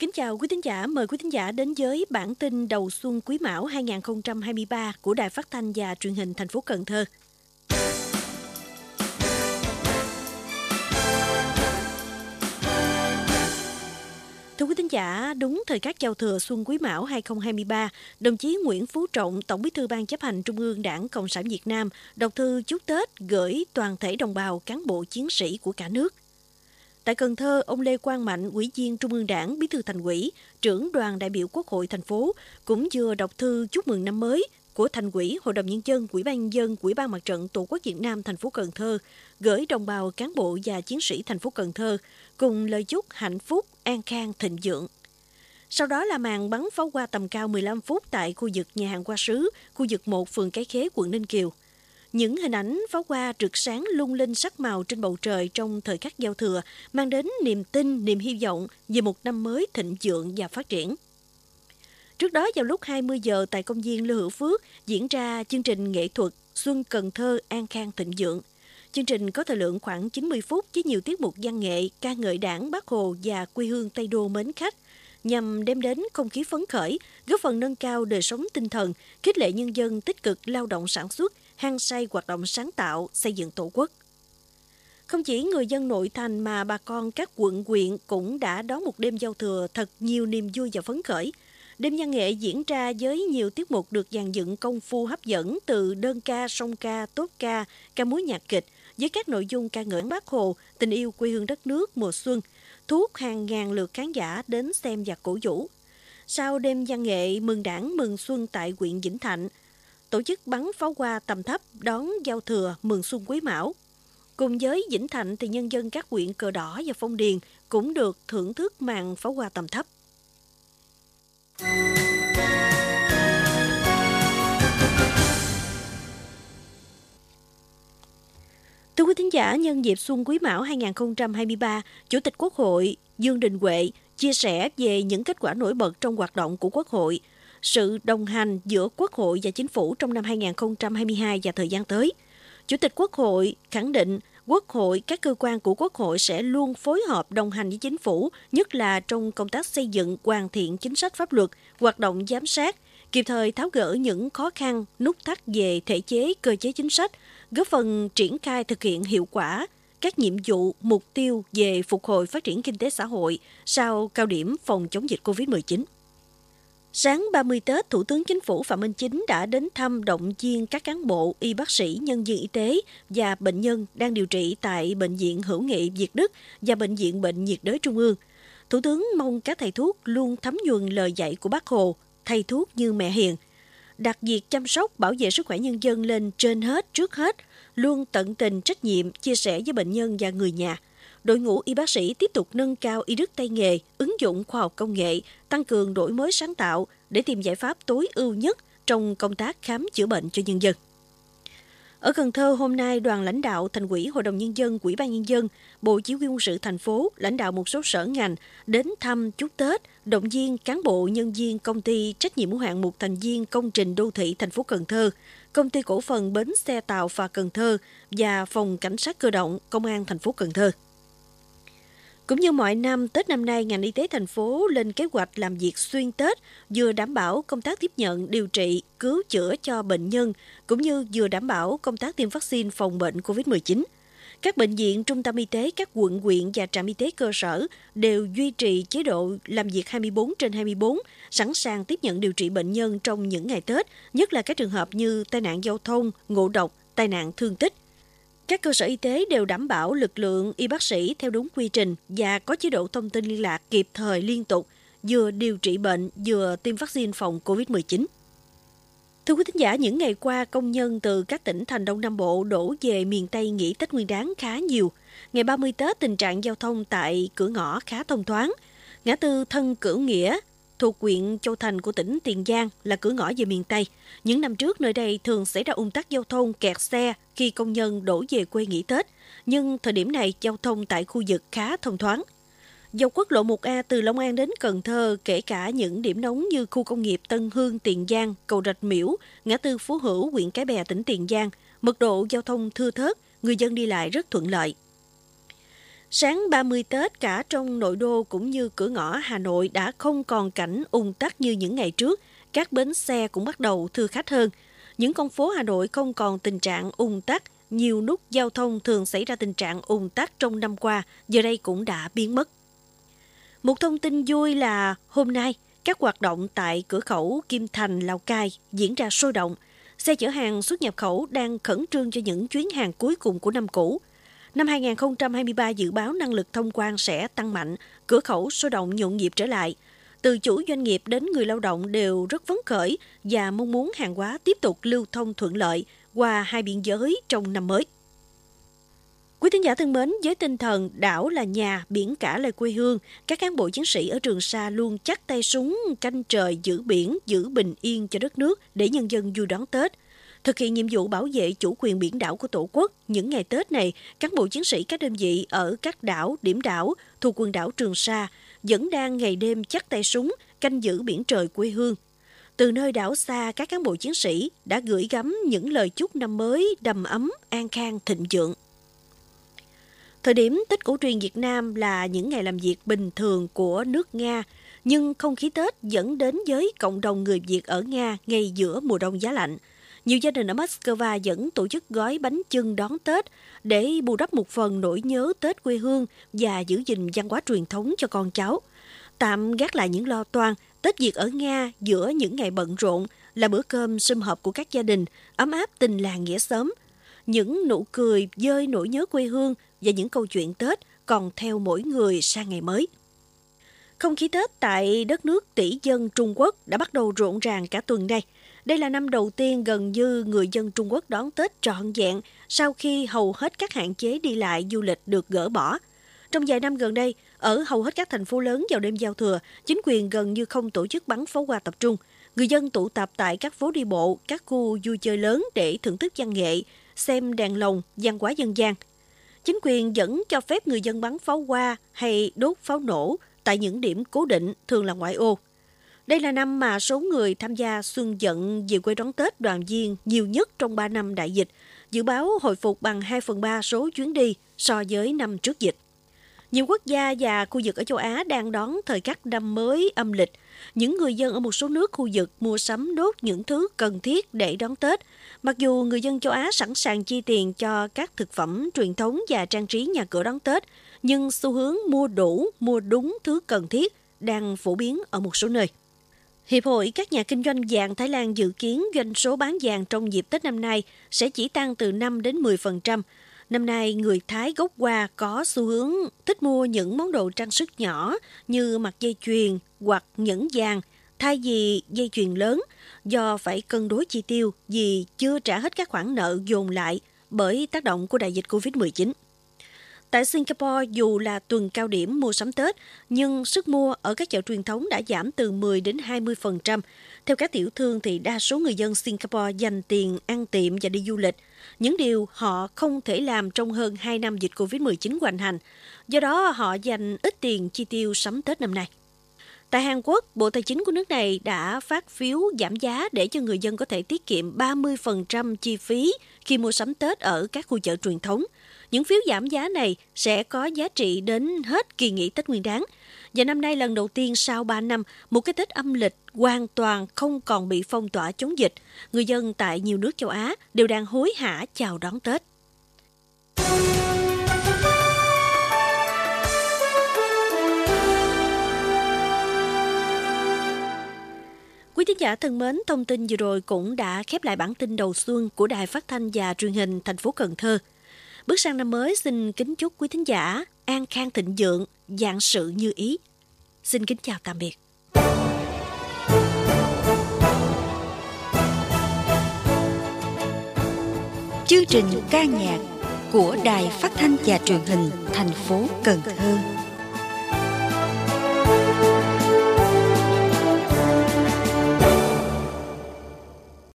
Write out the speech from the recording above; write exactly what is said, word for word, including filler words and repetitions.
Kính chào quý thính giả, mời quý thính giả đến với bản tin đầu xuân Quý Mão hai không hai ba của Đài Phát thanh và Truyền hình thành phố Cần Thơ. Thưa quý thính giả, đúng thời khắc giao thừa xuân Quý Mão hai không hai ba, đồng chí Nguyễn Phú Trọng, Tổng Bí thư Ban Chấp hành Trung ương Đảng Cộng sản Việt Nam đọc thư chúc Tết gửi toàn thể đồng bào cán bộ chiến sĩ của cả nước. Tại Cần Thơ, ông Lê Quang Mạnh, Ủy viên Trung ương Đảng, Bí thư Thành ủy, trưởng đoàn đại biểu Quốc hội thành phố cũng vừa đọc thư chúc mừng năm mới của Thành ủy, Hội đồng nhân dân, Ủy ban nhân dân, Ủy ban Mặt trận Tổ quốc Việt Nam thành phố Cần Thơ gửi đồng bào cán bộ và chiến sĩ thành phố Cần Thơ cùng lời chúc hạnh phúc, an khang, thịnh vượng. Sau đó là màn bắn pháo hoa tầm cao mười lăm phút tại khu vực nhà hàng Hoa Sứ, khu vực một, phường Cái Khế, quận Ninh Kiều. Những hình ảnh pháo hoa rực sáng lung linh sắc màu trên bầu trời trong thời khắc giao thừa mang đến niềm tin, niềm hy vọng về một năm mới thịnh vượng và phát triển. Trước đó vào lúc hai mươi giờ tại công viên Lưu Hữu Phước diễn ra chương trình nghệ thuật Xuân Cần Thơ an khang thịnh vượng. Chương trình có thời lượng khoảng chín mươi phút với nhiều tiết mục văn nghệ, ca ngợi Đảng, Bác Hồ và quê hương Tây Đô mến khách, nhằm đem đến không khí phấn khởi, góp phần nâng cao đời sống tinh thần, khích lệ nhân dân tích cực lao động sản xuất, hăng say hoạt động sáng tạo, xây dựng Tổ quốc. Không chỉ người dân nội thành mà bà con các quận huyện cũng đã đón một đêm giao thừa thật nhiều niềm vui và phấn khởi. Đêm văn nghệ diễn ra với nhiều tiết mục được dàn dựng công phu hấp dẫn từ đơn ca, song ca, tốp ca, ca múa nhạc kịch với các nội dung ca ngợi Bác Hồ, tình yêu quê hương đất nước mùa xuân, thu hút hàng ngàn lượt khán giả đến xem và cổ vũ. Sau đêm văn nghệ mừng Đảng mừng xuân tại huyện Vĩnh Thạnh, tổ chức bắn pháo hoa tầm thấp đón giao thừa mừng xuân Quý Mão. Cùng với Vĩnh Thạnh thì nhân dân các huyện Cờ Đỏ và Phong Điền cũng được thưởng thức màn pháo hoa tầm thấp. Thưa quý thính giả, nhân dịp xuân Quý Mão hai không hai ba, Chủ tịch Quốc hội Dương Đình Huệ chia sẻ về những kết quả nổi bật trong hoạt động của Quốc hội, sự đồng hành giữa Quốc hội và Chính phủ trong năm hai không hai hai và thời gian tới. Chủ tịch Quốc hội khẳng định Quốc hội, các cơ quan của Quốc hội sẽ luôn phối hợp đồng hành với Chính phủ, nhất là trong công tác xây dựng, hoàn thiện chính sách pháp luật, hoạt động giám sát, kịp thời tháo gỡ những khó khăn, nút thắt về thể chế, cơ chế chính sách, góp phần triển khai thực hiện hiệu quả các nhiệm vụ, mục tiêu về phục hồi phát triển kinh tế xã hội sau cao điểm phòng chống dịch covid mười chín. Sáng ba mươi Tết, Thủ tướng Chính phủ Phạm Minh Chính đã đến thăm động viên các cán bộ, y bác sĩ, nhân viên y tế và bệnh nhân đang điều trị tại Bệnh viện Hữu nghị Việt Đức và Bệnh viện Bệnh nhiệt đới Trung ương. Thủ tướng mong các thầy thuốc luôn thấm nhuần lời dạy của Bác Hồ, thầy thuốc như mẹ hiền, đặt việc chăm sóc, bảo vệ sức khỏe nhân dân lên trên hết, trước hết, luôn tận tình trách nhiệm, chia sẻ với bệnh nhân và người nhà. Đội ngũ y bác sĩ tiếp tục nâng cao y đức tay nghề, ứng dụng khoa học công nghệ, tăng cường đổi mới sáng tạo để tìm giải pháp tối ưu nhất trong công tác khám chữa bệnh cho nhân dân. Ở Cần Thơ, hôm nay, đoàn lãnh đạo Thành ủy, Hội đồng nhân dân, Ủy ban nhân dân, Bộ Chỉ huy quân sự thành phố, lãnh đạo một số sở ngành đến thăm chúc Tết, động viên cán bộ nhân viên công ty trách nhiệm hữu hạn một thành viên công trình đô thị thành phố Cần Thơ, công ty cổ phần bến xe tàu phà Cần Thơ và phòng cảnh sát cơ động công an thành phố Cần Thơ. Cũng như mọi năm, Tết năm nay, ngành y tế thành phố lên kế hoạch làm việc xuyên Tết, vừa đảm bảo công tác tiếp nhận, điều trị, cứu chữa cho bệnh nhân, cũng như vừa đảm bảo công tác tiêm vaccine phòng bệnh covid mười chín. Các bệnh viện, trung tâm y tế, các quận, huyện và trạm y tế cơ sở đều duy trì chế độ làm việc hai mươi bốn trên hai mươi bốn, sẵn sàng tiếp nhận điều trị bệnh nhân trong những ngày Tết, nhất là các trường hợp như tai nạn giao thông, ngộ độc, tai nạn thương tích. Các cơ sở y tế đều đảm bảo lực lượng y bác sĩ theo đúng quy trình và có chế độ thông tin liên lạc kịp thời liên tục, vừa điều trị bệnh, vừa tiêm vaccine phòng covid mười chín. Thưa quý thính giả, những ngày qua, công nhân từ các tỉnh thành Đông Nam Bộ đổ về miền Tây nghỉ Tết Nguyên đán khá nhiều. Ngày ba mươi Tết, tình trạng giao thông tại cửa ngõ khá thông thoáng. Ngã tư Thân Cửu Nghĩa thuộc huyện Châu Thành của tỉnh Tiền Giang là cửa ngõ về miền Tây. Những năm trước, nơi đây thường xảy ra ùn tắc giao thông, kẹt xe khi công nhân đổ về quê nghỉ Tết. Nhưng thời điểm này, giao thông tại khu vực khá thông thoáng. Dọc quốc lộ một A từ Long An đến Cần Thơ, kể cả những điểm nóng như khu công nghiệp Tân Hương, Tiền Giang, cầu Rạch Miễu, ngã tư Phú Hữu, huyện Cái Bè, tỉnh Tiền Giang, mật độ giao thông thưa thớt, người dân đi lại rất thuận lợi. Sáng ba mươi Tết, cả trong nội đô cũng như cửa ngõ Hà Nội đã không còn cảnh ùn tắc như những ngày trước. Các bến xe cũng bắt đầu thưa khách hơn. Những con phố Hà Nội không còn tình trạng ùn tắc. Nhiều nút giao thông thường xảy ra tình trạng ùn tắc trong năm qua, giờ đây cũng đã biến mất. Một thông tin vui là hôm nay, các hoạt động tại cửa khẩu Kim Thành, Lào Cai diễn ra sôi động. Xe chở hàng xuất nhập khẩu đang khẩn trương cho những chuyến hàng cuối cùng của năm cũ. Năm hai không hai ba dự báo năng lực thông quan sẽ tăng mạnh, cửa khẩu sôi động nhộn nhịp trở lại. Từ chủ doanh nghiệp đến người lao động đều rất phấn khởi và mong muốn hàng hóa tiếp tục lưu thông thuận lợi qua hai biên giới trong năm mới. Quý thính giả thân mến, với tinh thần đảo là nhà, biển cả là quê hương, các cán bộ chiến sĩ ở Trường Sa luôn chắt tay súng canh trời giữ biển, giữ bình yên cho đất nước để nhân dân vui đón Tết. Thực hiện nhiệm vụ bảo vệ chủ quyền biển đảo của Tổ quốc, những ngày Tết này, cán bộ chiến sĩ các đơn vị ở các đảo, điểm đảo thuộc quần đảo Trường Sa vẫn đang ngày đêm chắt tay súng canh giữ biển trời quê hương. Từ nơi đảo xa, các cán bộ chiến sĩ đã gửi gắm những lời chúc năm mới đầm ấm, an khang, thịnh vượng. Thời điểm Tết cổ truyền Việt Nam là những ngày làm việc bình thường của nước Nga, nhưng không khí Tết vẫn đến với cộng đồng người Việt ở Nga ngay giữa mùa đông giá lạnh. Nhiều gia đình ở Moscow vẫn tổ chức gói bánh chưng đón Tết để bù đắp một phần nỗi nhớ Tết quê hương và giữ gìn văn hóa truyền thống cho con cháu. Tạm gác lại những lo toan, Tết Việt ở Nga giữa những ngày bận rộn là bữa cơm sum họp của các gia đình, ấm áp tình làng nghĩa xóm. Những nụ cười dơi nỗi nhớ quê hương và những câu chuyện Tết còn theo mỗi người sang ngày mới. Không khí Tết tại đất nước tỷ dân Trung Quốc đã bắt đầu rộn ràng cả tuần nay. Đây là năm đầu tiên gần như người dân Trung Quốc đón Tết trọn vẹn sau khi hầu hết các hạn chế đi lại du lịch được gỡ bỏ. Trong vài năm gần đây, ở hầu hết các thành phố lớn vào đêm giao thừa, chính quyền gần như không tổ chức bắn pháo hoa tập trung. Người dân tụ tập tại các phố đi bộ, các khu vui chơi lớn để thưởng thức văn nghệ, xem đèn lồng, văn hóa dân gian. Chính quyền vẫn cho phép người dân bắn pháo hoa hay đốt pháo nổ tại những điểm cố định, thường là ngoại ô. Đây là năm mà số người tham gia xuân vận về quê đón Tết đoàn viên nhiều nhất trong ba năm đại dịch, dự báo hồi phục bằng hai phần ba số chuyến đi so với năm trước dịch. Nhiều quốc gia và khu vực ở châu Á đang đón thời khắc năm mới âm lịch. Những người dân ở một số nước khu vực mua sắm nốt những thứ cần thiết để đón Tết. Mặc dù người dân châu Á sẵn sàng chi tiền cho các thực phẩm truyền thống và trang trí nhà cửa đón Tết, nhưng xu hướng mua đủ, mua đúng thứ cần thiết đang phổ biến ở một số nơi. Hiệp hội các nhà kinh doanh vàng Thái Lan dự kiến doanh số bán vàng trong dịp Tết năm nay sẽ chỉ tăng từ năm đến mười phần trăm. Năm nay, người Thái gốc Hoa có xu hướng thích mua những món đồ trang sức nhỏ như mặt dây chuyền hoặc nhẫn vàng thay vì dây chuyền lớn do phải cân đối chi tiêu vì chưa trả hết các khoản nợ dồn lại bởi tác động của đại dịch covid mười chín. Tại Singapore, dù là tuần cao điểm mua sắm Tết, nhưng sức mua ở các chợ truyền thống đã giảm từ mười đến hai mươi phần trăm. Theo các tiểu thương thì đa số người dân Singapore dành tiền ăn tiệm và đi du lịch, những điều họ không thể làm trong hơn hai năm dịch covid mười chín hoành hành. Do đó, họ dành ít tiền chi tiêu sắm Tết năm nay. Tại Hàn Quốc, Bộ Tài chính của nước này đã phát phiếu giảm giá để cho người dân có thể tiết kiệm ba mươi phần trăm chi phí khi mua sắm Tết ở các khu chợ truyền thống. Những phiếu giảm giá này sẽ có giá trị đến hết kỳ nghỉ Tết Nguyên đán. Và năm nay lần đầu tiên sau ba năm, một cái Tết âm lịch hoàn toàn không còn bị phong tỏa chống dịch. Người dân tại nhiều nước châu Á đều đang hối hả chào đón Tết. Quý thính giả thân mến, thông tin vừa rồi cũng đã khép lại bản tin đầu xuân của Đài Phát thanh và Truyền hình thành phố Cần Thơ. Bước sang năm mới, xin kính chúc quý thính giả an khang thịnh vượng, vạn sự như ý. Xin kính chào tạm biệt. Chương trình ca nhạc của Đài Phát thanh và Truyền hình thành phố Cần Thơ.